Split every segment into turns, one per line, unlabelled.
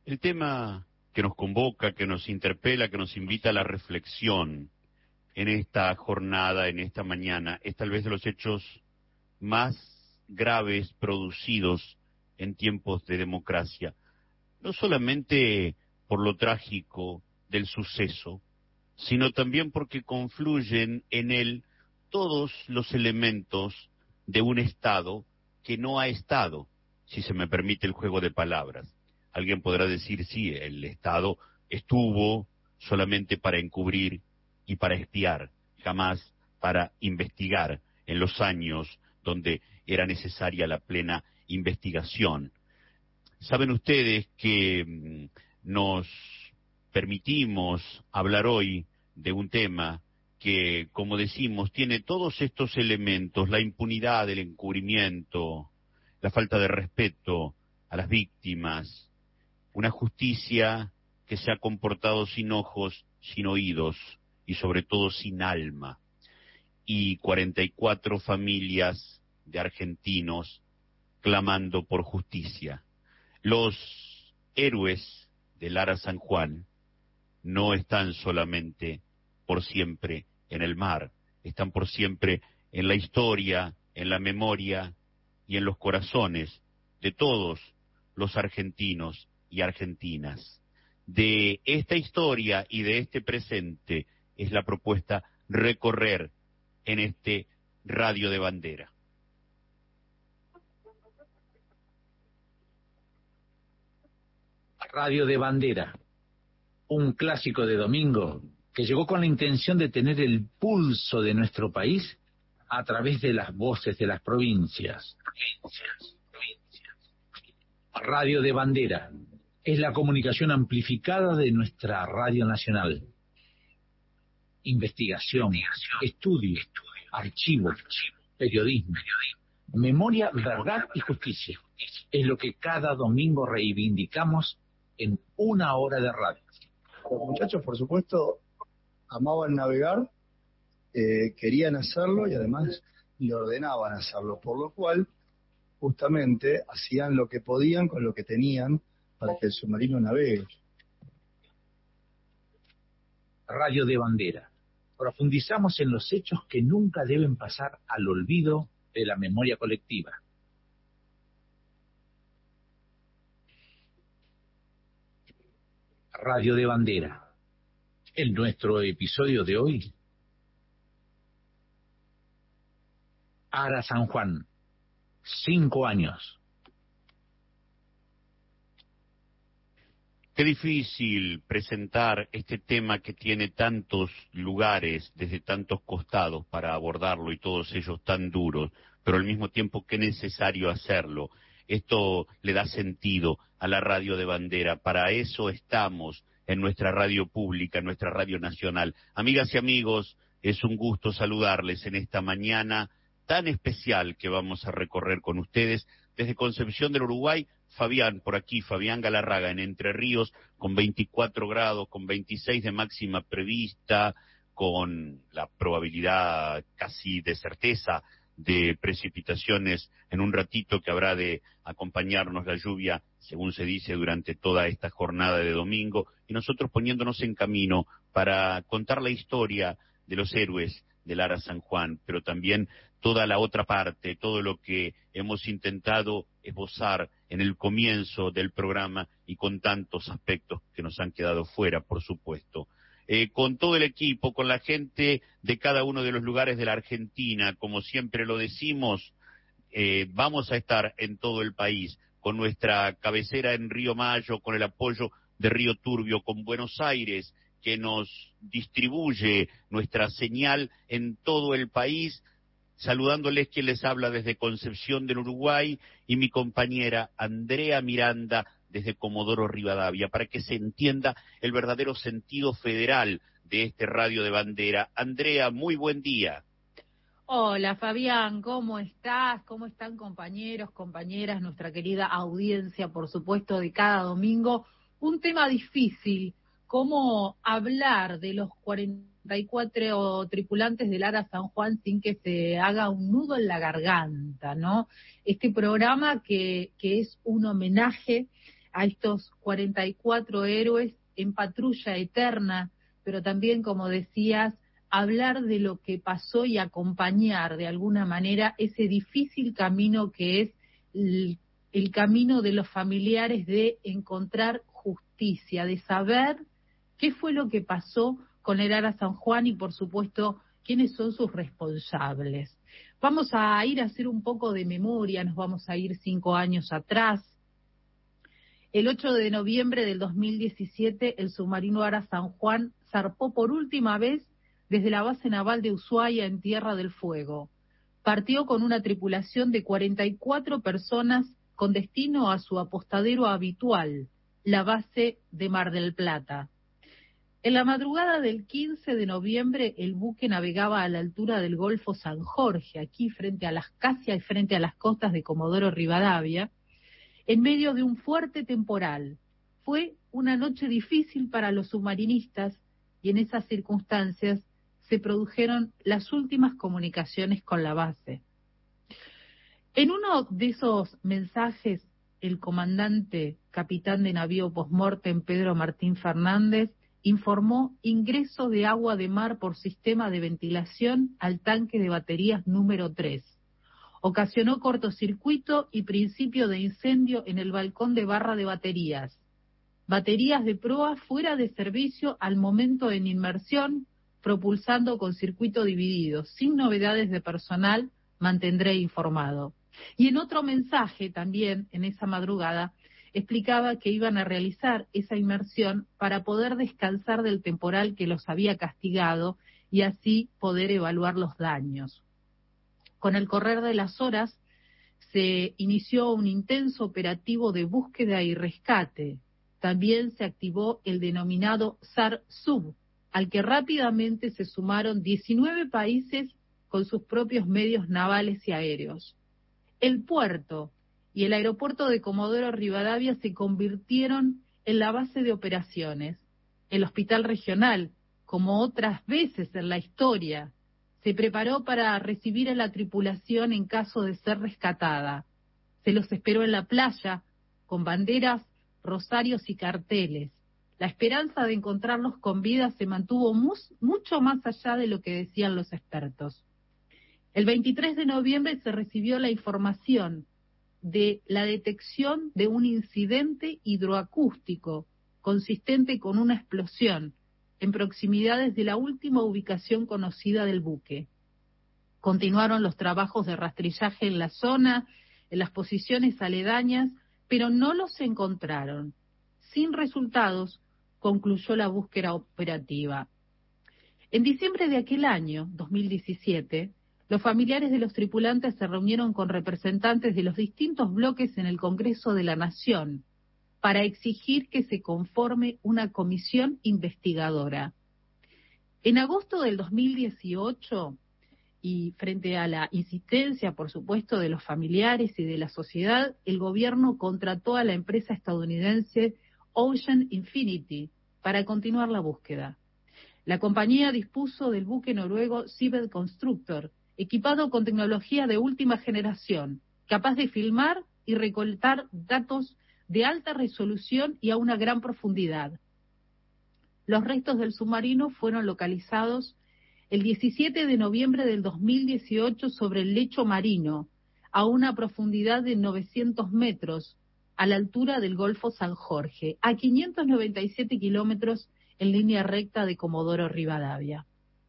El tema que nos convoca, que nos interpela, que nos invita a la reflexión en esta jornada, en esta mañana, es tal vez de los hechos más graves producidos en tiempos de democracia. No solamente por lo trágico del suceso, sino también porque confluyen en él todos los elementos de un Estado que no ha estado, si se me permite el juego de palabras. Alguien podrá decir, sí, el Estado estuvo solamente para encubrir y para espiar, jamás para investigar en los años donde era necesaria la plena investigación. Saben ustedes que nos permitimos hablar hoy de un tema que, como decimos, tiene todos estos elementos: la impunidad, el encubrimiento, la falta de respeto a las víctimas, una justicia que se ha comportado sin ojos, sin oídos y sobre todo sin alma, y 44 familias de argentinos clamando por justicia. Los héroes de Lara San Juan no están solamente por siempre en el mar, están por siempre en la historia, en la memoria y en los corazones de todos los argentinos y argentinas. De esta historia y de este presente es la propuesta recorrer en este Radio de Bandera.
Radio de Bandera, un clásico de domingo que llegó con la intención de tener el pulso de nuestro país a través de las voces de las provincias. Radio de Bandera es la comunicación amplificada de nuestra radio nacional. Investigación, estudio, archivo, periodismo, memoria, verdad y justicia. Es lo que cada domingo reivindicamos en una hora de radio.
Los muchachos, por supuesto, amaban navegar, querían hacerlo y además le ordenaban hacerlo, por lo cual justamente hacían lo que podían con lo que tenían para que el submarino navegue.
Radio de Bandera. Profundizamos en los hechos que nunca deben pasar al olvido de la memoria colectiva. Radio de Bandera. En nuestro episodio de hoy, Lara San Juan, 5 años.
Qué difícil presentar este tema que tiene tantos lugares, desde tantos costados para abordarlo y todos ellos tan duros, pero al mismo tiempo qué necesario hacerlo. Esto le da sentido a la Radio de Bandera, para eso estamos en nuestra radio pública, en nuestra radio nacional. Amigas y amigos, es un gusto saludarles en esta mañana tan especial que vamos a recorrer con ustedes desde Concepción del Uruguay. Fabián, por aquí, Fabián Galarraga, en Entre Ríos, con 24 grados, con 26 de máxima prevista, con la probabilidad casi de certeza de precipitaciones en un ratito que habrá de acompañarnos la lluvia, según se dice, durante toda esta jornada de domingo, y nosotros poniéndonos en camino para contar la historia de los héroes de Lara San Juan, pero también toda la otra parte, todo lo que hemos intentado esbozar en el comienzo del programa y con tantos aspectos que nos han quedado fuera, por supuesto. Con todo el equipo, con la gente de cada uno de los lugares de la Argentina, como siempre lo decimos, vamos a estar en todo el país, con nuestra cabecera en Río Mayo, con el apoyo de Río Turbio, con Buenos Aires, que nos distribuye nuestra señal en todo el país, saludándoles quien les habla desde Concepción del Uruguay y mi compañera Andrea Miranda desde Comodoro Rivadavia, para que se entienda el verdadero sentido federal de este Radio de Bandera. Andrea, muy buen día.
Hola Fabián, ¿cómo estás? ¿Cómo están compañeros, compañeras, nuestra querida audiencia, por supuesto, de cada domingo? Un tema difícil, cómo hablar de los 44 tripulantes del Lara San Juan sin que se haga un nudo en la garganta, ¿no? Este programa que es un homenaje a estos 44 héroes en patrulla eterna, pero también, como decías, hablar de lo que pasó y acompañar de alguna manera ese difícil camino que es el camino de los familiares de encontrar justicia, de saber qué fue lo que pasó con el Ara San Juan y, por supuesto, quiénes son sus responsables. Vamos a ir a hacer un poco de memoria, nos vamos a ir 5 años atrás. El 8 de noviembre del 2017, el submarino Ara San Juan zarpó por última vez desde la base naval de Ushuaia en Tierra del Fuego. Partió con una tripulación de 44 personas con destino a su apostadero habitual, la base de Mar del Plata. En la madrugada del 15 de noviembre, el buque navegaba a la altura del Golfo San Jorge, aquí casi frente a las costas de Comodoro Rivadavia, en medio de un fuerte temporal. Fue una noche difícil para los submarinistas y en esas circunstancias se produjeron las últimas comunicaciones con la base. En uno de esos mensajes, el comandante capitán de navío postmortem Pedro Martín Fernández informó ingreso de agua de mar por sistema de ventilación al tanque de baterías número 3. Ocasionó cortocircuito y principio de incendio en el balcón de barra de baterías. Baterías de proa fuera de servicio al momento en inmersión, propulsando con circuito dividido. Sin novedades de personal, mantendré informado. Y en otro mensaje también, en esa madrugada, explicaba que iban a realizar esa inmersión para poder descansar del temporal que los había castigado y así poder evaluar los daños. Con el correr de las horas se inició un intenso operativo de búsqueda y rescate. También se activó el denominado SAR-SUB, al que rápidamente se sumaron 19 países con sus propios medios navales y aéreos. El puerto y el aeropuerto de Comodoro Rivadavia se convirtieron en la base de operaciones. El hospital regional, como otras veces en la historia, se preparó para recibir a la tripulación en caso de ser rescatada. Se los esperó en la playa, con banderas, rosarios y carteles. La esperanza de encontrarlos con vida se mantuvo mucho más allá de lo que decían los expertos. El 23 de noviembre se recibió la información de la detección de un incidente hidroacústico consistente con una explosión en proximidades de la última ubicación conocida del buque. Continuaron los trabajos de rastrillaje en la zona, en las posiciones aledañas, pero no los encontraron. Sin resultados, concluyó la búsqueda operativa. En diciembre de aquel año, 2017, los familiares de los tripulantes se reunieron con representantes de los distintos bloques en el Congreso de la Nación para exigir que se conforme una comisión investigadora. En agosto del 2018, y frente a la insistencia, por supuesto, de los familiares y de la sociedad, el gobierno contrató a la empresa estadounidense Ocean Infinity para continuar la búsqueda. La compañía dispuso del buque noruego Seabed Constructor, equipado con tecnología de última generación, capaz de filmar y recolectar datos de alta resolución y a una gran profundidad. Los restos del submarino fueron localizados el 17 de noviembre del 2018 sobre el lecho marino, a una profundidad de 900 metros, a la altura del Golfo San Jorge, a 597 kilómetros en línea recta de Comodoro Rivadavia.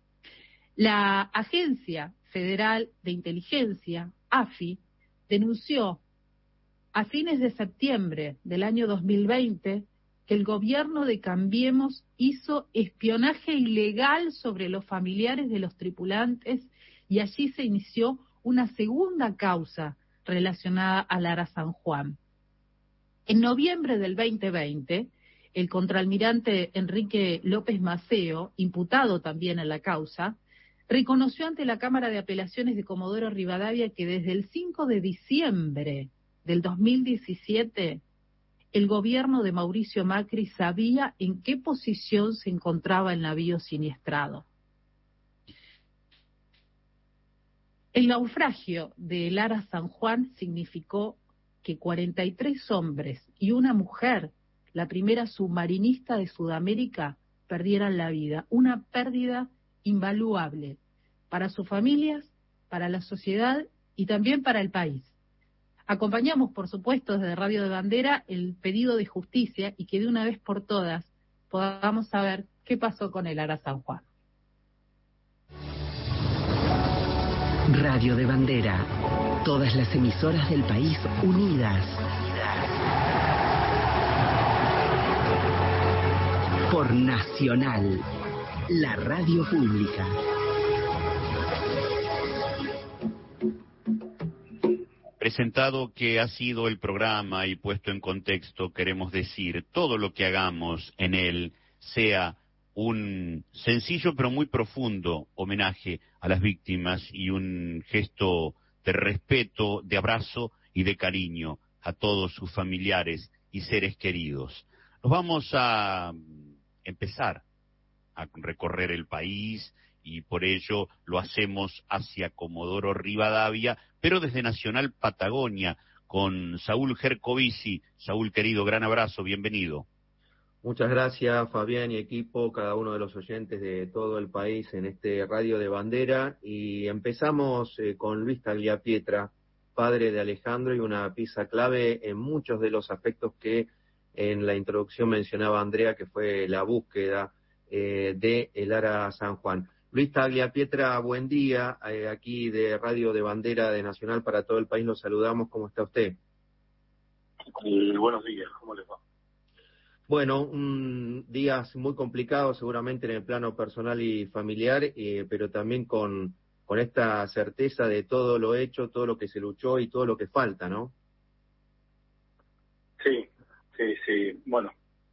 La Agencia Federal de Inteligencia, AFI, denunció a fines de septiembre del año 2020 que el gobierno de Cambiemos hizo espionaje ilegal sobre los familiares de los tripulantes y allí se inició una segunda causa relacionada al Ara San Juan. En noviembre del 2020, el contraalmirante Enrique López Maceo, imputado también en la causa, reconoció ante la Cámara de Apelaciones de Comodoro Rivadavia que desde el 5 de diciembre del 2017 el gobierno de Mauricio Macri sabía en qué posición se encontraba el navío siniestrado. El naufragio del Ara San Juan significó que 43 hombres y una mujer, la primera submarinista de Sudamérica, perdieran la vida. Una pérdida invaluable para sus familias, para la sociedad y también para el país. Acompañamos, por supuesto, desde Radio de Bandera el pedido de justicia y que de una vez por todas podamos saber qué pasó con el Ara San Juan.
Radio de Bandera. Todas las emisoras del país unidas. Por Nacional, la radio pública.
Presentado que ha sido el programa y puesto en contexto, queremos decir, todo lo que hagamos en él sea un sencillo pero muy profundo homenaje a las víctimas y un gesto de respeto, de abrazo y de cariño a todos sus familiares y seres queridos. Nos vamos a empezar a recorrer el país y por ello lo hacemos hacia Comodoro Rivadavia, pero desde Nacional Patagonia, con Saúl Gercovici. Saúl, querido, gran abrazo, bienvenido.
Muchas gracias, Fabián y equipo, cada uno de los oyentes de todo el país en este Radio de Bandera. Y empezamos con Luis Tagliapietra, padre de Alejandro, y una pieza clave en muchos de los aspectos que en la introducción mencionaba Andrea, que fue la búsqueda de el Ara San Juan. Luis Tagliapietra, buen día, aquí de Radio de Bandera de Nacional para todo el país, los saludamos. ¿Cómo está usted?
Buenos días, ¿cómo les va?
Bueno, días muy complicados seguramente en el plano personal y familiar, pero también con esta certeza de todo lo hecho, todo lo que se luchó y todo lo que falta, ¿no?
Sí. Bueno,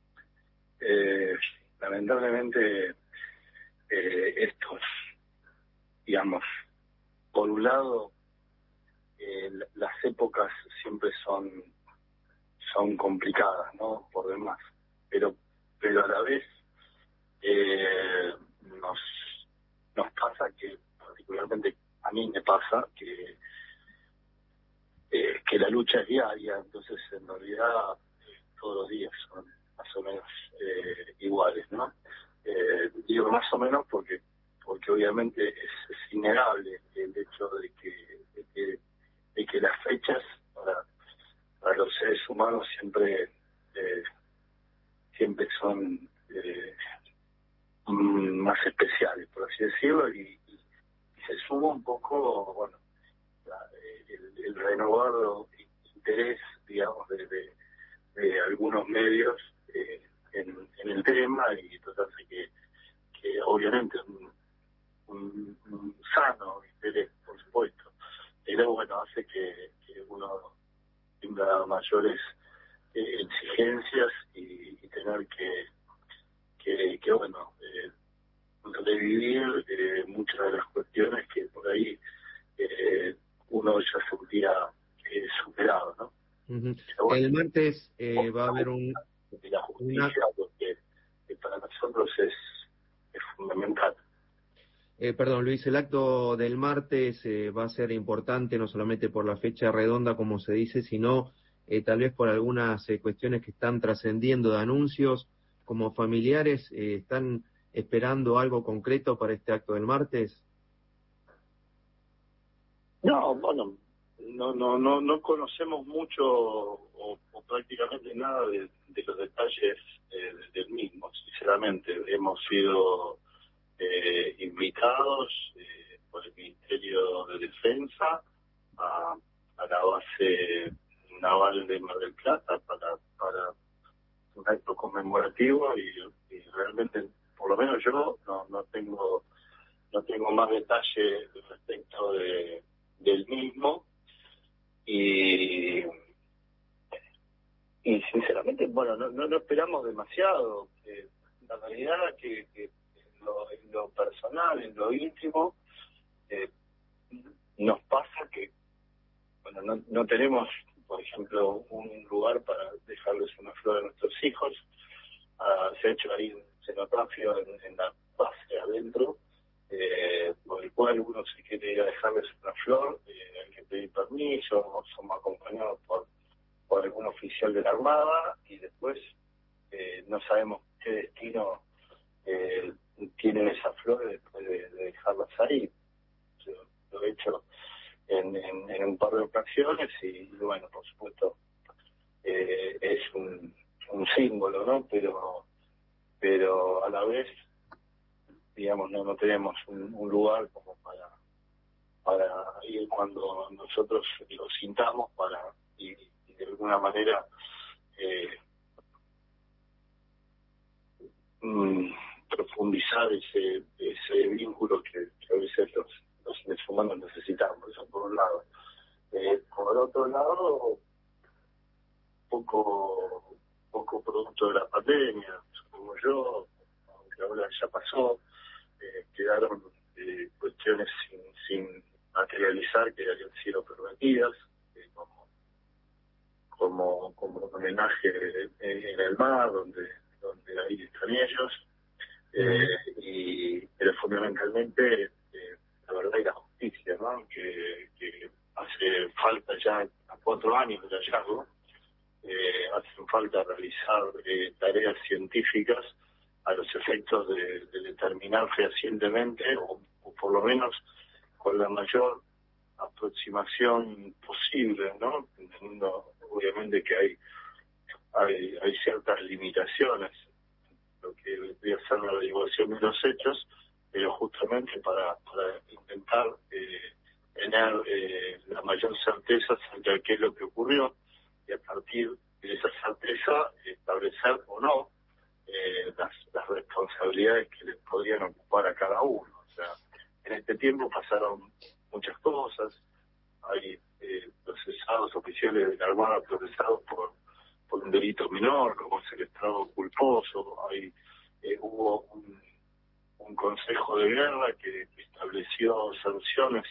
lamentablemente estos, digamos, por un lado, las épocas siempre son complicadas, ¿no? Por demás. Pero a la vez nos pasa que, particularmente a mí me pasa, que la lucha es diaria, entonces en realidad todos los días son más o menos iguales, ¿no? Digo más o menos porque obviamente es innegable el hecho de que las fechas para los seres humanos siempre son más especiales, por así decirlo, y se suma un poco, bueno, el renovado interés, digamos, de algunos medios en el tema, y entonces que obviamente un sano interés, por supuesto, pero bueno, hace que uno tenga mayores exigencias y tener que bueno, revivir muchas de las cuestiones que por ahí uno ya sentía superado, ¿no?
Uh-huh.
Bueno,
el martes va a haber
la justicia, porque para nosotros es fundamental.
Perdón, Luis, el acto del martes va a ser importante no solamente por la fecha redonda, como se dice, sino tal vez por algunas cuestiones que están trascendiendo de anuncios. Como familiares, ¿están esperando algo concreto para este acto del martes?
No, bueno, no conocemos mucho o prácticamente nada de los detalles del mismo, sinceramente. Hemos sido invitados por el Ministerio de Defensa a la base naval de Mar del Plata para un acto conmemorativo y realmente, por lo menos yo no tengo más detalle respecto del mismo y sinceramente, bueno, no esperamos demasiado. La realidad que en lo personal, en lo íntimo, nos pasa que, bueno, no tenemos, por ejemplo, un lugar para dejarles una flor a nuestros hijos. Se ha hecho ahí un cenotafio en la base adentro, por el cual uno se quiere ir a dejarles una flor, hay que pedir permiso, somos acompañados por Armada, y después no sabemos qué destino tienen esas flores después de dejarlas ahí. Yo lo he hecho en un par de ocasiones y bueno, por supuesto es un símbolo, ¿no? Pero a la vez, digamos, no tenemos un lugar como para ir cuando nosotros lo sintamos y de alguna manera profundizar ese vínculo que a veces los seres humanos necesitamos. Eso por un lado. Por otro lado, poco producto de la pandemia, supongo yo, aunque ahora ya pasó, quedaron cuestiones sin materializar que habían sido prometidas, como un homenaje en el mar, donde ahí están ellos, pero fundamentalmente la verdad y la justicia, ¿no? Que hace falta ya a 4 años del hallazgo, hacen falta realizar tareas científicas a los efectos de determinar fehacientemente, o por lo menos con la mayor aproximación posible, ¿no? Entendiendo obviamente que hay ciertas limitaciones lo que vendría a ser la averiguación de los hechos, pero justamente para intentar tener la mayor certeza sobre qué es lo que ocurrió, y a partir de esa certeza establecer o no las responsabilidades que les podrían ocupar a cada uno. O sea, en este tiempo pasaron muchas cosas, hay procesados, oficiales de la Armada procesados por un delito menor, como es el estrago culposo, hubo un consejo de guerra que estableció sanciones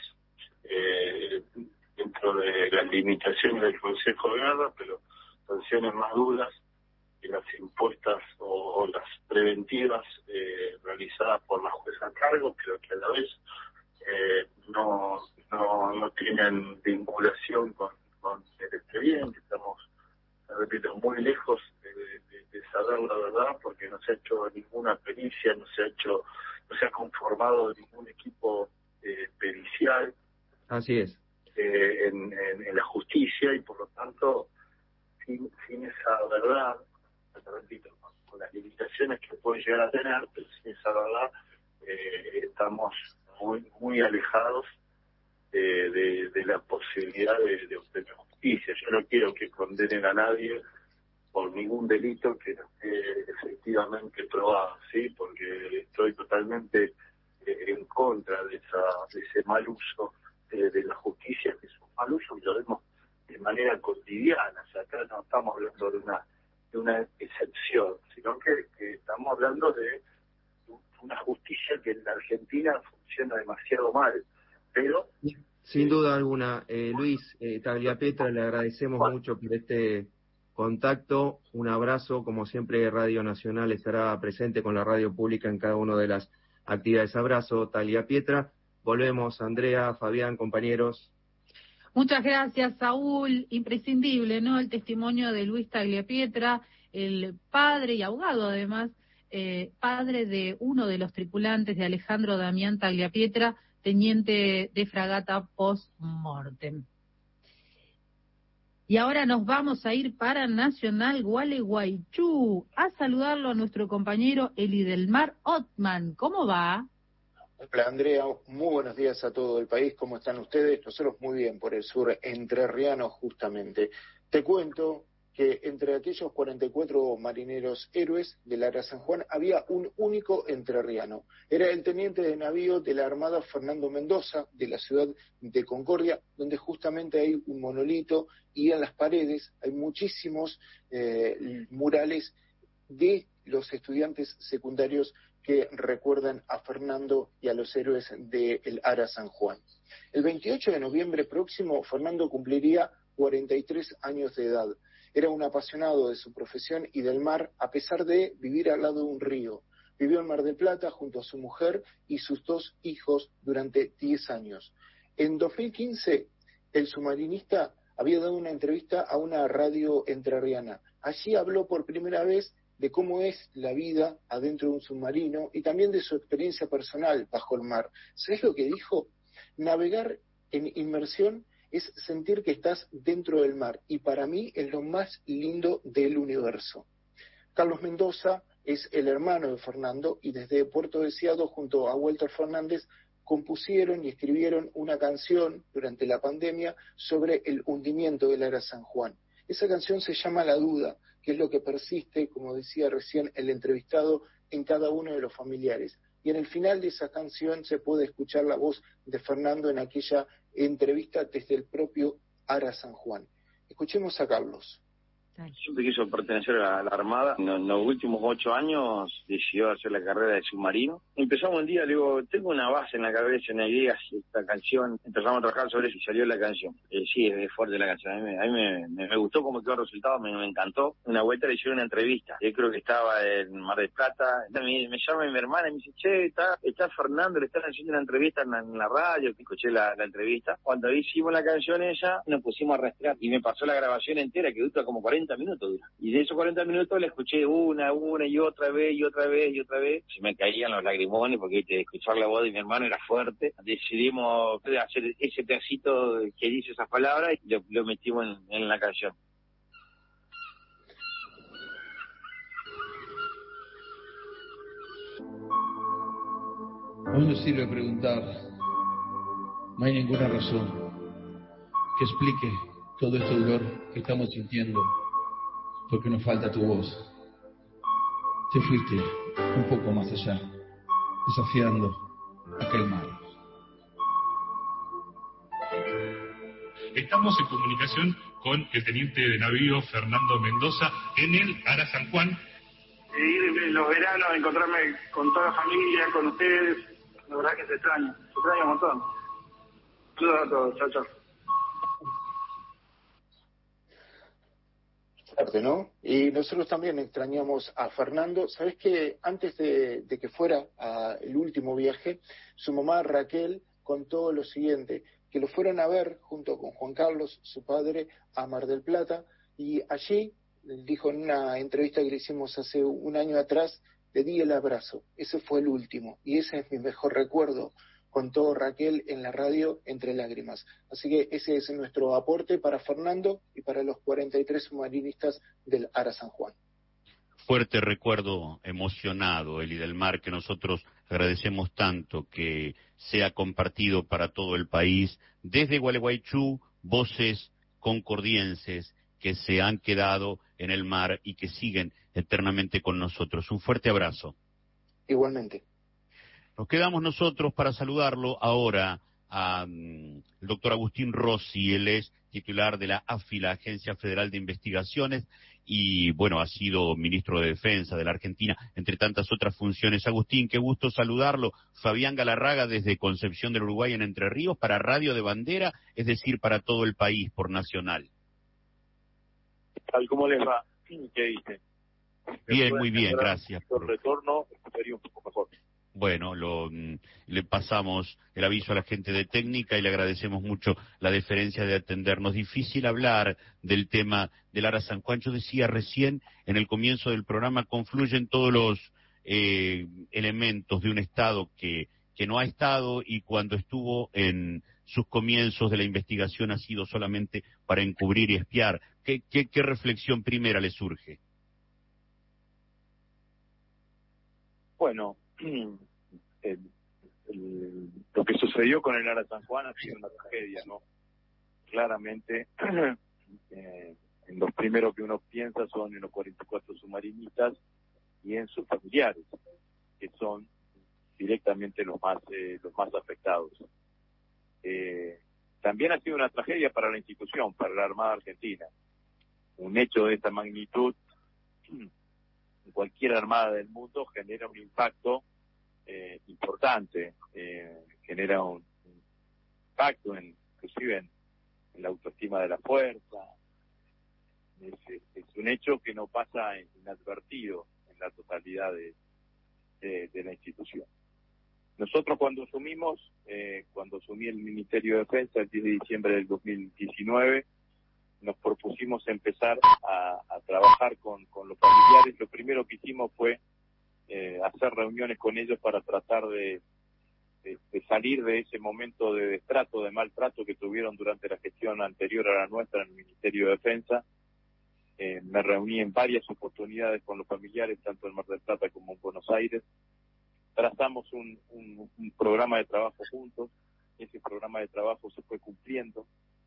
dentro de las limitaciones del consejo de guerra, pero sanciones más duras que las impuestas o las preventivas realizadas por la jueza a cargo, pero que a la vez no tienen vinculación con el expediente. Estamos, repito, muy lejos de saber la verdad, porque no se ha hecho ninguna pericia, no se ha conformado ningún equipo pericial.
Así es.
En la justicia, y por lo tanto sin esa verdad, repito, con las limitaciones que puede llegar a tener, pero sin esa verdad estamos muy alejados de la posibilidad de obtener justicia. Yo no quiero que condenen a nadie por ningún delito que no esté efectivamente probado, ¿sí? Porque estoy totalmente en contra de ese mal uso de la justicia, que es un mal uso que lo vemos de manera cotidiana. O sea, acá no estamos hablando de una excepción, sino que estamos hablando de una justicia que en la Argentina funciona demasiado mal, pero...
Sin duda alguna. Luis Tagliapietra, le agradecemos mucho por este contacto. Un abrazo. Como siempre, Radio Nacional estará presente con la radio pública en cada una de las actividades. Abrazo, Tagliapietra. Volvemos, Andrea, Fabián, compañeros.
Muchas gracias, Saúl. Imprescindible, ¿no? El testimonio de Luis Tagliapietra, el padre y abogado, además, padre de uno de los tripulantes de Alejandro Damián Tagliapietra, teniente de fragata post-mortem. Y ahora nos vamos a ir para Nacional Gualeguaychú a saludarlo a nuestro compañero Elidelmar Ottman. ¿Cómo va?
Hola Andrea, muy buenos días a todo el país. ¿Cómo están ustedes? Nosotros muy bien por el sur entrerriano justamente. Te cuento que entre aquellos 44 marineros héroes del Ara San Juan había un único entrerriano. Era el teniente de navío de la Armada Fernando Mendoza, de la ciudad de Concordia, donde justamente hay un monolito y en las paredes hay muchísimos murales de los estudiantes secundarios que recuerdan a Fernando y a los héroes del Ara San Juan. El 28 de noviembre próximo, Fernando cumpliría 43 años de edad. Era un apasionado de su profesión y del mar, a pesar de vivir al lado de un río. Vivió en Mar del Plata junto a su mujer y sus 2 hijos durante 10 años. En 2015, el submarinista había dado una entrevista a una radio entrerriana Allí habló por primera vez de cómo es la vida adentro de un submarino y también de su experiencia personal bajo el mar. ¿Sabes lo que dijo? Navegar en inmersión es sentir que estás dentro del mar, y para mí es lo más lindo del universo. Carlos Mendoza es el hermano de Fernando, y desde Puerto Deseado, junto a Walter Fernández, compusieron y escribieron una canción durante la pandemia sobre el hundimiento del Ara San Juan. Esa canción se llama La Duda, que es lo que persiste, como decía recién el entrevistado, en cada uno de los familiares. Y en el final de esa canción se puede escuchar la voz de Fernando en aquella entrevista desde el propio Ara San Juan. Escuchemos a Carlos.
Siempre quiso pertenecer a la Armada. En los últimos 8 años decidió hacer la carrera de submarino. Empezamos un día, le digo, tengo una base en la cabeza, una idea, esta canción. Empezamos a trabajar sobre eso y salió la canción. Sí, es fuerte la canción. A mí me gustó cómo quedó el resultado, me encantó. Una vuelta le hicieron una entrevista. Yo creo que estaba en Mar del Plata. Me llama mi hermana y me dice, che, está Fernando, le están haciendo una entrevista en la radio. Escuché la entrevista. Cuando hicimos la canción ella, nos pusimos a rastrear y me pasó la grabación entera, que dura como 40 minutos dura. Y de esos 40 minutos la escuché una y otra vez. Se me caían los lagrimones porque escuchar la voz de mi hermano era fuerte. Decidimos hacer ese pedacito que dice esas palabras y lo metimos en la canción.
Hoy no sirve preguntar. No hay ninguna razón que explique todo este dolor que estamos sintiendo, porque nos falta tu voz. Te fuiste un poco más allá, desafiando aquel mar.
Estamos en comunicación con el teniente de navío Fernando Mendoza en el Ara San Juan.
Ir en los veranos, encontrarme con toda la familia, con ustedes, la verdad que se extraña un montón. Saludos a todos, chao.
¿No? Y nosotros también extrañamos a Fernando. ¿Sabés que antes de que fuera el último viaje, su mamá Raquel contó lo siguiente, que lo fueron a ver junto con Juan Carlos, su padre, a Mar del Plata, y allí, dijo en una entrevista que le hicimos hace un año atrás, le di el abrazo. Ese fue el último, y ese es mi mejor recuerdo, contó Raquel en la radio entre lágrimas. Así que ese es nuestro aporte para Fernando y para los 43 submarinistas del Ara San Juan.
Fuerte recuerdo emocionado, Eli del Mar, que nosotros agradecemos tanto que sea compartido para todo el país, desde Gualeguaychú, voces concordienses que se han quedado en el mar y que siguen eternamente con nosotros. Un fuerte abrazo.
Igualmente.
Nos quedamos nosotros para saludarlo ahora al doctor Agustín Rossi. Él es titular de la AFI, la Agencia Federal de Investigaciones, y bueno, ha sido ministro de Defensa de la Argentina, entre tantas otras funciones. Agustín, qué gusto saludarlo. Fabián Galarraga desde Concepción del Uruguay en Entre Ríos para Radio de Bandera, es decir, para todo el país por Nacional.
¿Cómo les va? ¿Qué dice?
Bien, muy bien, gracias.
El retorno sería un poco mejor.
Bueno, le pasamos el aviso a la gente de técnica y le agradecemos mucho la deferencia de atendernos. Difícil hablar del tema del Ara San Juan. Yo decía recién, en el comienzo del programa, confluyen todos los elementos de un Estado que no ha estado, y cuando estuvo en sus comienzos de la investigación ha sido solamente para encubrir y espiar. ¿Qué reflexión primera le surge?
Bueno, lo que sucedió con el Ara San Juan ha sido una tragedia, ¿no? Claramente, en los primeros que uno piensa son en los 44 submarinistas y en sus familiares, que son directamente los más afectados. También ha sido una tragedia para la institución, para la Armada Argentina. Un hecho de esta magnitud en cualquier armada del mundo genera un impacto importante, genera un impacto inclusive en la autoestima de la fuerza. Es un hecho que no pasa inadvertido en la totalidad de la institución. Nosotros cuando asumí el Ministerio de Defensa el 10 de diciembre del 2019, nos propusimos empezar a trabajar con los familiares. Lo primero que hicimos fue hacer reuniones con ellos para tratar de salir de ese momento de destrato, de maltrato que tuvieron durante la gestión anterior a la nuestra en el Ministerio de Defensa. Me reuní en varias oportunidades con los familiares, tanto en Mar del Plata como en Buenos Aires. Trazamos un programa de trabajo juntos. Ese programa de trabajo se fue cumpliendo.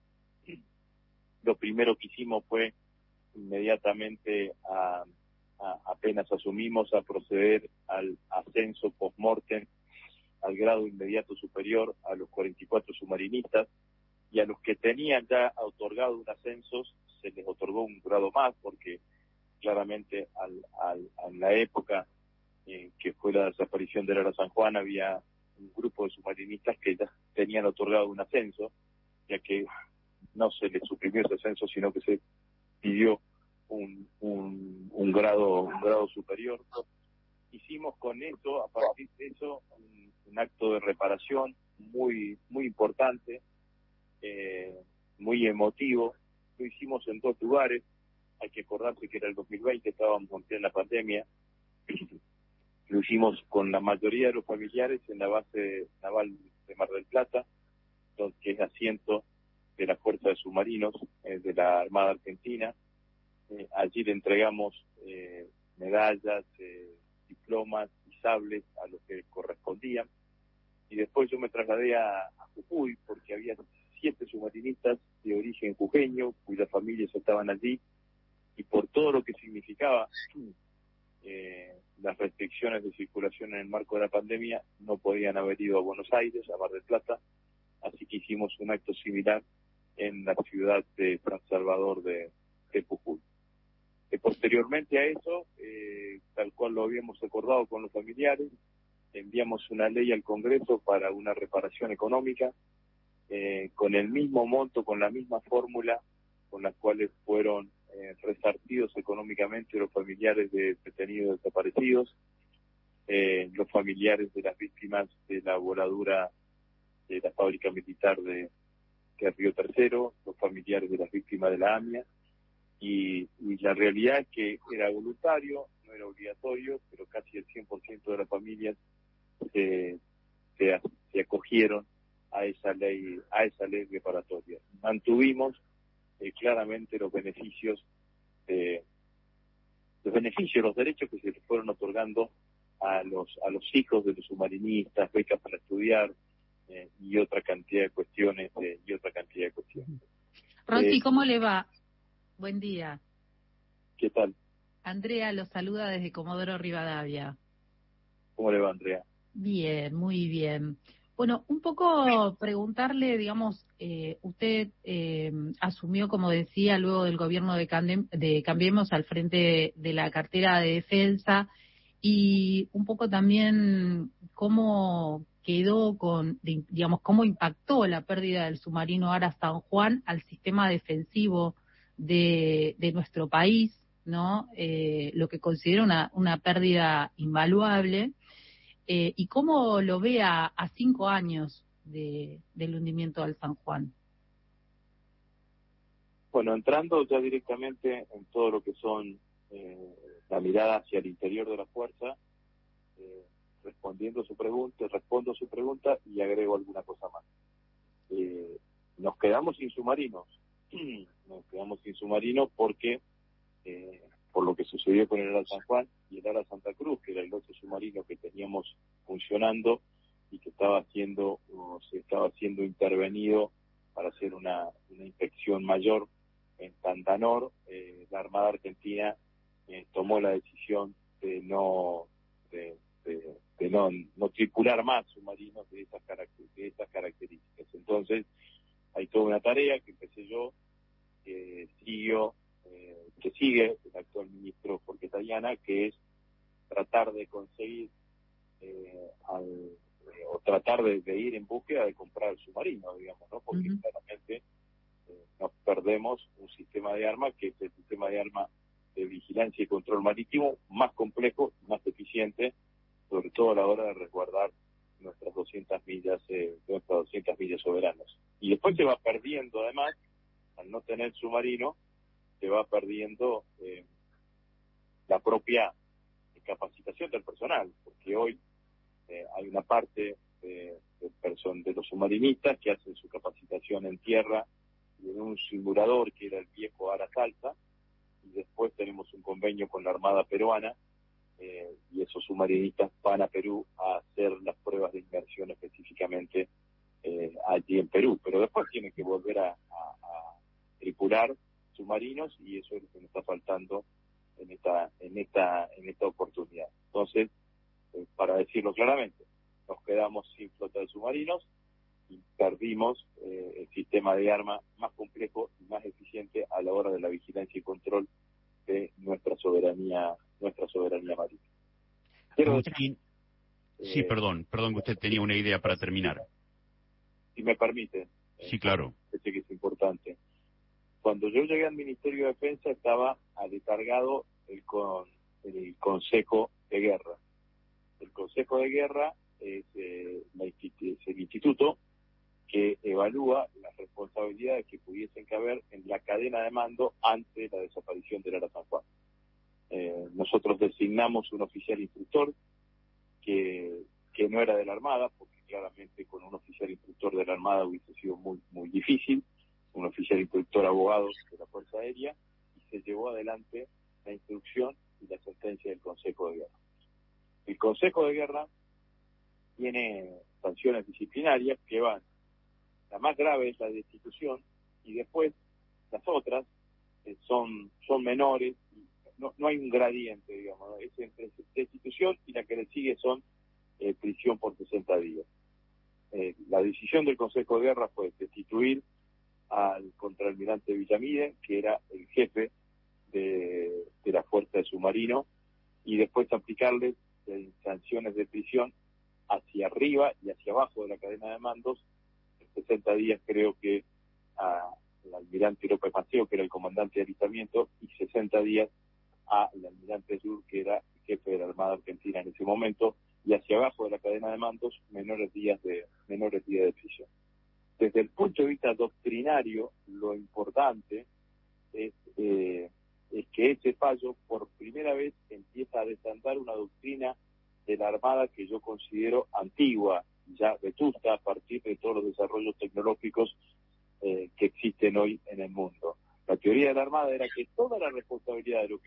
Lo primero que hicimos fue inmediatamente, apenas asumimos, a proceder al ascenso post-mortem al grado inmediato superior a los 44 submarinistas, y a los que tenían ya otorgado un ascenso se les otorgó un grado más, porque claramente en la época que fue la desaparición del Ara San Juan había un grupo de submarinistas que ya tenían otorgado un ascenso, ya que no se les suprimió ese ascenso, sino que se pidió un grado superior. Hicimos con eso, a partir de eso, un acto de reparación muy importante, muy emotivo. Lo hicimos en 2 lugares. Hay que acordarse que era el 2020, estábamos en plena pandemia. Lo hicimos con la mayoría de los familiares en la base naval de Mar del Plata, que es asiento de la Fuerza de Submarinos de la Armada Argentina. Allí le entregamos medallas, diplomas y sables a los que correspondían. Y después yo me trasladé a Jujuy, porque había 7 submarinistas de origen jujeño, cuyas familias estaban allí, y por todo lo que significaba las restricciones de circulación en el marco de la pandemia, no podían haber ido a Buenos Aires, a Mar del Plata, así que hicimos un acto similar en la ciudad de San Salvador de Jujuy. Posteriormente a eso, tal cual lo habíamos acordado con los familiares, enviamos una ley al Congreso para una reparación económica, con el mismo monto, con la misma fórmula con las cuales fueron resarcidos económicamente los familiares de detenidos desaparecidos, los familiares de las víctimas de la voladura de la fábrica militar de Río Tercero, los familiares de las víctimas de la AMIA, y la realidad es que era voluntario, no era obligatorio, pero casi el 100% de las familias se acogieron a esa ley reparatoria. Mantuvimos claramente los beneficios, los derechos que se les fueron otorgando a los hijos de los submarinistas, becas para estudiar, y otra cantidad de cuestiones.
Rossi, ¿cómo le va? Buen día.
¿Qué tal?
Andrea lo saluda desde Comodoro Rivadavia.
¿Cómo le va, Andrea?
Bien, muy bien. Bueno, un poco preguntarle, digamos, usted asumió, como decía, luego del gobierno de Cambiemos al frente de la cartera de defensa, y un poco también cómo quedó digamos, cómo impactó la pérdida del submarino Ara San Juan al sistema defensivo de nuestro país, ¿no? Lo que considero una pérdida invaluable. ¿Y cómo lo ve a 5 años del hundimiento del San Juan?
Bueno, entrando ya directamente en todo lo que son la mirada hacia el interior de la fuerza, respondo su pregunta y agrego alguna cosa más. Nos quedamos sin submarinos. Porque por lo que sucedió con el Ara San Juan y el Ara Santa Cruz, que era el otro submarino que teníamos funcionando y que se estaba siendo intervenido para hacer una inspección mayor en Tantanor. La Armada Argentina tomó la decisión de no tripular más submarinos de esas características. Entonces hay toda una tarea que empecé yo, que sigue el actual ministro Jorge Tayana, que es tratar de conseguir o tratar de ir en búsqueda de comprar el submarino, digamos, ¿no? Porque claramente nos perdemos un sistema de armas que es el sistema de armas de vigilancia y control marítimo más complejo, más eficiente, sobre todo a la hora de resguardar nuestras 200 millas soberanas. Y después se va perdiendo además al no tener submarino, se va perdiendo la propia capacitación del personal, porque hoy hay una parte de los submarinistas que hacen su capacitación en tierra y en un simulador que era el viejo Ara Salta, y después tenemos un convenio con la Armada Peruana, y esos submarinistas van a Perú a hacer las pruebas de inmersión específicamente allí en Perú, pero después tienen que volver a tripular submarinos, y eso es lo que nos está faltando en esta oportunidad. Entonces, para decirlo claramente, nos quedamos sin flota de submarinos y perdimos el sistema de arma más complejo y más eficiente a la hora de la vigilancia y control de nuestra soberanía marítima.
Agustín, sí, perdón que usted tenía una idea para terminar.
Si me permite.
Sí, claro.
Sé que es importante. Cuando yo llegué al Ministerio de Defensa estaba aletargado el Consejo de Guerra. El Consejo de Guerra es el instituto que evalúa las responsabilidades que pudiesen caber en la cadena de mando ante la desaparición del Ara San Juan. Nosotros designamos un oficial instructor que no era de la Armada, porque claramente con un oficial instructor de la Armada hubiese sido muy, muy difícil, un oficial instructor abogado de la Fuerza Aérea, y se llevó adelante la instrucción y la sentencia del Consejo de Guerra. El Consejo de Guerra tiene sanciones disciplinarias que van, la más grave es la destitución, y después las otras son menores, no hay un gradiente, digamos, ¿no? Es entre destitución y la que le sigue son prisión por 60 días. La decisión del Consejo de Guerra fue destituir al contraalmirante Villamide, que era el jefe de la fuerza de submarino, y después aplicarle sanciones de prisión hacia arriba y hacia abajo de la cadena de mandos, 60 días creo que al almirante López Maceo, que era el comandante de alistamiento, y 60 días al almirante Sur, que era el jefe de la Armada Argentina en ese momento, y hacia abajo de la cadena de mandos, menores días de prisión. Desde el punto de vista doctrinario, lo importante es que ese fallo por primera vez empieza a desandar una doctrina de la Armada que yo considero antigua, ya vetusta a partir de todos los desarrollos tecnológicos que existen hoy en el mundo. La teoría de la Armada era que toda la responsabilidad de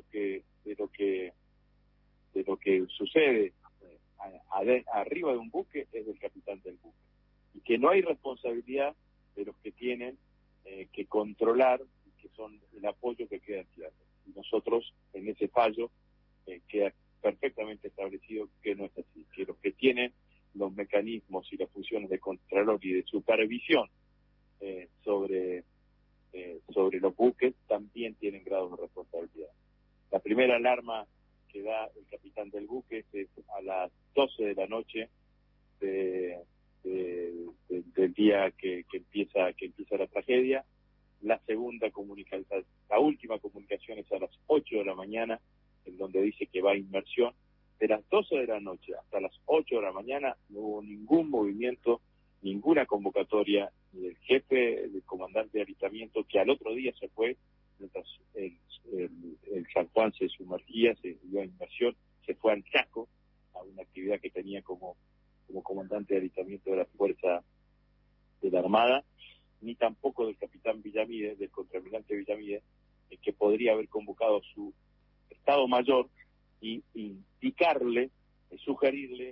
lo que sucede arriba de un buque es del capitán del buque, y que no hay responsabilidad de los que tienen que controlar, que son el apoyo que queda en tierra. Y nosotros en ese fallo queda perfectamente establecido que no es así, que los que tienen los mecanismos y las funciones de control y de supervisión sobre los buques también tienen grados de responsabilidad. La primera alarma que da el capitán del buque es a las 12 de la noche del día que empieza la tragedia. La última comunicación es a las 8 de la mañana, en donde dice que va a inmersión. De las 12 de la noche hasta las 8 de la mañana no hubo ningún movimiento, ninguna convocatoria, ni del jefe, del comandante de alistamiento, que al otro día se fue, mientras el San Juan se sumergía, se dio a inmersión, se fue al Chaco, a una actividad que tenía como comandante de alistamiento de la Fuerza de la Armada, ni tampoco del capitán Villamide, del contraalmirante Villamide, que podría haber convocado su Estado Mayor y indicarle, sugerirle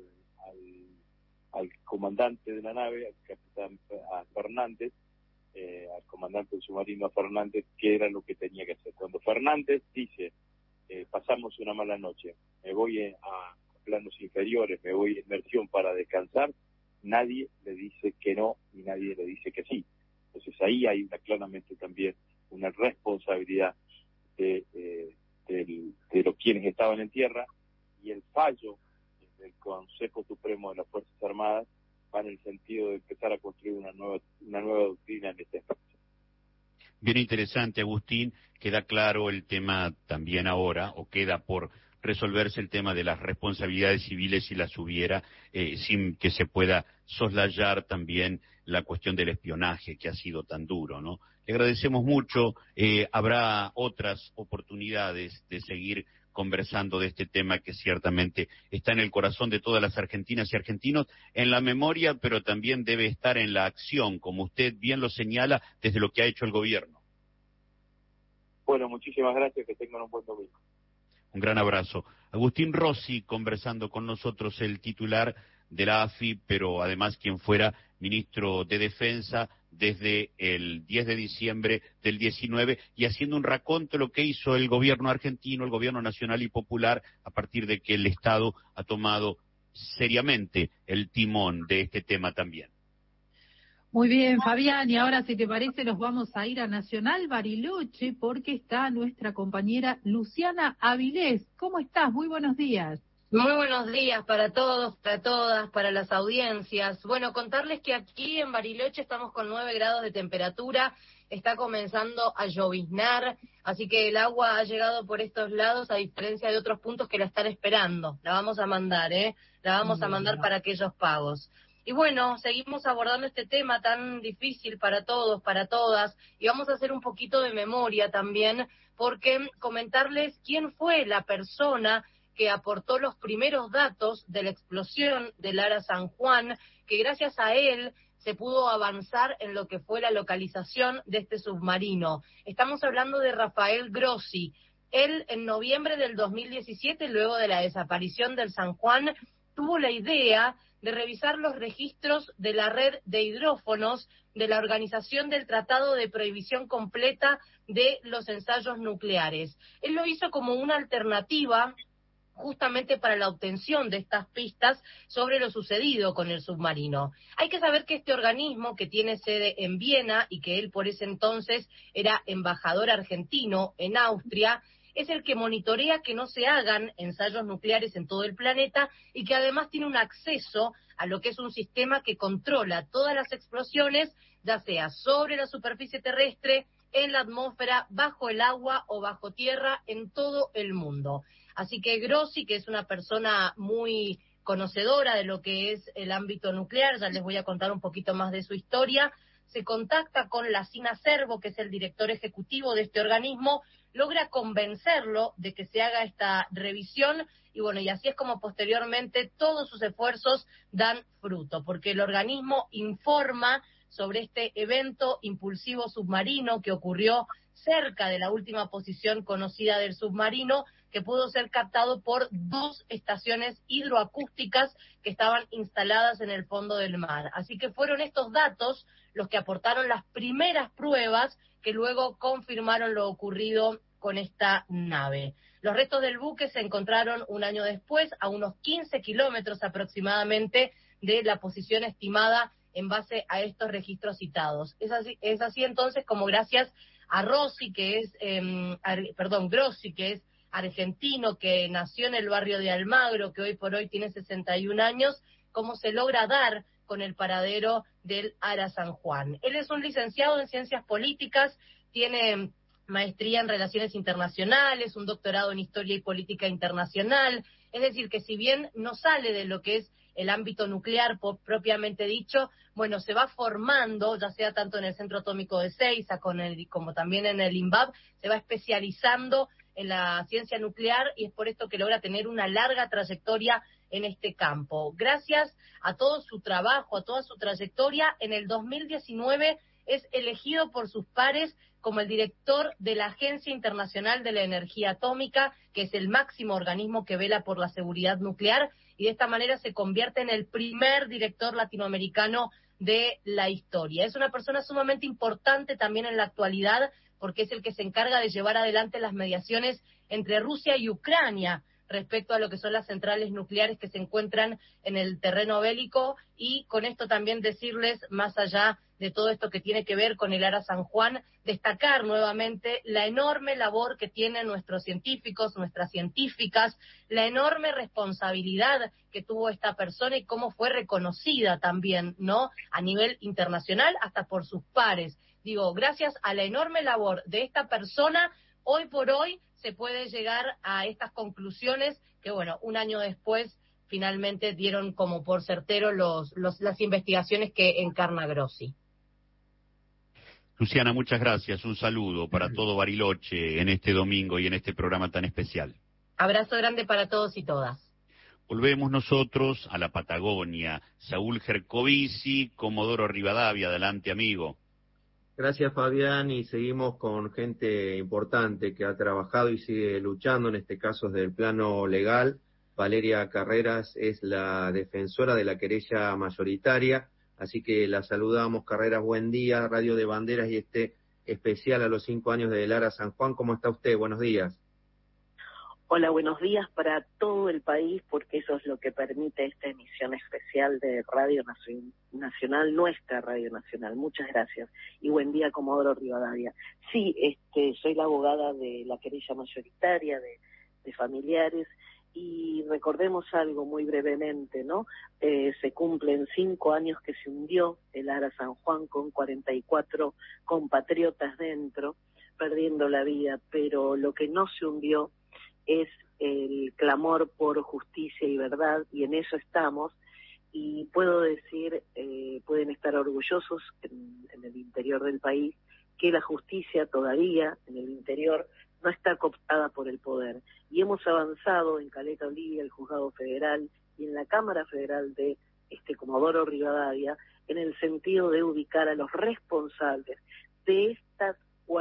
al comandante de la nave, al capitán Fernández, al comandante del submarino Fernández, qué era lo que tenía que hacer. Cuando Fernández dice, pasamos una mala noche, me voy a planos inferiores, me voy a inmersión para descansar, nadie le dice que no y nadie le dice que sí. Entonces ahí hay claramente también una responsabilidad de los quienes estaban en tierra, y el fallo del Consejo Supremo de las Fuerzas Armadas va en el sentido de empezar a construir una nueva doctrina en este espacio.
Bien interesante, Agustín. Queda claro el tema también ahora, o queda por resolverse el tema de las responsabilidades civiles si las hubiera, sin que se pueda soslayar también la cuestión del espionaje que ha sido tan duro, ¿no? Le agradecemos mucho, habrá otras oportunidades de seguir conversando de este tema que ciertamente está en el corazón de todas las argentinas y argentinos, en la memoria, pero también debe estar en la acción, como usted bien lo señala, desde lo que ha hecho el gobierno.
Bueno, muchísimas gracias, que tengan un buen domingo.
Un gran abrazo. Agustín Rossi conversando con nosotros, el titular de la AFI, pero además quien fuera ministro de Defensa desde el 10 de diciembre del 19 y haciendo un raconto de lo que hizo el gobierno argentino, el gobierno nacional y popular, a partir de que el Estado ha tomado seriamente el timón de este tema también.
Muy bien, Fabián, y ahora, si te parece, nos vamos a ir a Nacional Bariloche porque está nuestra compañera Luciana Avilés. ¿Cómo estás? Muy buenos días.
Muy buenos días para todos, para todas, para las audiencias. Bueno, contarles que aquí en Bariloche estamos con 9 grados de temperatura, está comenzando a lloviznar, así que el agua ha llegado por estos lados, a diferencia de otros puntos que la están esperando. La vamos a mandar, La vamos a mandar para aquellos pagos. Y bueno, seguimos abordando este tema tan difícil para todos, para todas, y vamos a hacer un poquito de memoria también, porque comentarles quién fue la persona que aportó los primeros datos de la explosión del Ara San Juan, que gracias a él se pudo avanzar en lo que fue la localización de este submarino. Estamos hablando de Rafael Grossi. Él, en noviembre del 2017, luego de la desaparición del San Juan, tuvo la idea de revisar los registros de la red de hidrófonos de la Organización del Tratado de Prohibición Completa de los Ensayos Nucleares. Él lo hizo como una alternativa justamente para la obtención de estas pistas sobre lo sucedido con el submarino. Hay que saber que este organismo, que tiene sede en Viena y que él por ese entonces era embajador argentino en Austria, es el que monitorea que no se hagan ensayos nucleares en todo el planeta y que además tiene un acceso a lo que es un sistema que controla todas las explosiones, ya sea sobre la superficie terrestre, en la atmósfera, bajo el agua o bajo tierra, en todo el mundo. Así que Grossi, que es una persona muy conocedora de lo que es el ámbito nuclear, ya les voy a contar un poquito más de su historia, se contacta con Lassina Zerbo, que es el director ejecutivo de este organismo, logra convencerlo de que se haga esta revisión y bueno, y así es como posteriormente todos sus esfuerzos dan fruto, porque el organismo informa sobre este evento impulsivo submarino que ocurrió cerca de la última posición conocida del submarino, que pudo ser captado por 2 estaciones hidroacústicas que estaban instaladas en el fondo del mar. Así que fueron estos datos los que aportaron las primeras pruebas que luego confirmaron lo ocurrido con esta nave. Los restos del buque se encontraron un año después, a unos 15 kilómetros aproximadamente de la posición estimada en base a estos registros citados. Es así entonces como gracias a Grossi, que es argentino, que nació en el barrio de Almagro, que hoy por hoy tiene 61 años, cómo se logra dar con el paradero del Ara San Juan. Él es un licenciado en Ciencias Políticas, tiene maestría en Relaciones Internacionales, un doctorado en Historia y Política Internacional, es decir, que si bien no sale de lo que es el ámbito nuclear propiamente dicho, bueno, se va formando, ya sea tanto en el Centro Atómico de Ezeiza como también en el INVAP, se va especializando en la ciencia nuclear y es por esto que logra tener una larga trayectoria en este campo. Gracias a todo su trabajo, a toda su trayectoria, en el 2019 es elegido por sus pares como el director de la Agencia Internacional de la Energía Atómica, que es el máximo organismo que vela por la seguridad nuclear, y de esta manera se convierte en el primer director latinoamericano de la historia. Es una persona sumamente importante también en la actualidad, porque es el que se encarga de llevar adelante las mediaciones entre Rusia y Ucrania respecto a lo que son las centrales nucleares que se encuentran en el terreno bélico, y con esto también decirles, más allá de todo esto que tiene que ver con el Ara San Juan, destacar nuevamente la enorme labor que tienen nuestros científicos, nuestras científicas, la enorme responsabilidad que tuvo esta persona y cómo fue reconocida también, ¿no?, a nivel internacional, hasta por sus pares. Digo, gracias a la enorme labor de esta persona, hoy por hoy se puede llegar a estas conclusiones que, bueno, un año después finalmente dieron como por certero las investigaciones que encarna Grossi.
Luciana, muchas gracias. Un saludo para todo Bariloche en este domingo y en este programa tan especial.
Abrazo grande para todos y todas.
Volvemos nosotros a la Patagonia. Saúl Gercovici, Comodoro Rivadavia. Adelante, amigo.
Gracias, Fabián, y seguimos con gente importante que ha trabajado y sigue luchando, en este caso desde el plano legal. Valeria Carreras es la defensora de la querella mayoritaria, así que la saludamos. Carreras, buen día, Radio de Banderas y este especial a los 5 años de Lara San Juan. ¿Cómo está usted? Buenos días.
Hola, buenos días para todo el país, porque eso es lo que permite esta emisión especial de Radio Nacional, nuestra Radio Nacional. Muchas gracias y buen día, Comodoro Rivadavia. Sí, soy la abogada de la querella mayoritaria de familiares, y recordemos algo muy brevemente, ¿no? Se cumplen 5 años que se hundió el Ara San Juan con 44 compatriotas dentro, perdiendo la vida, pero lo que no se hundió es el clamor por justicia y verdad, y en eso estamos, y puedo decir, pueden estar orgullosos en el interior del país, que la justicia todavía en el interior no está cooptada por el poder, y hemos avanzado en Caleta Olivia, el Juzgado Federal, y en la Cámara Federal de Comodoro Rivadavia, en el sentido de ubicar a los responsables de estas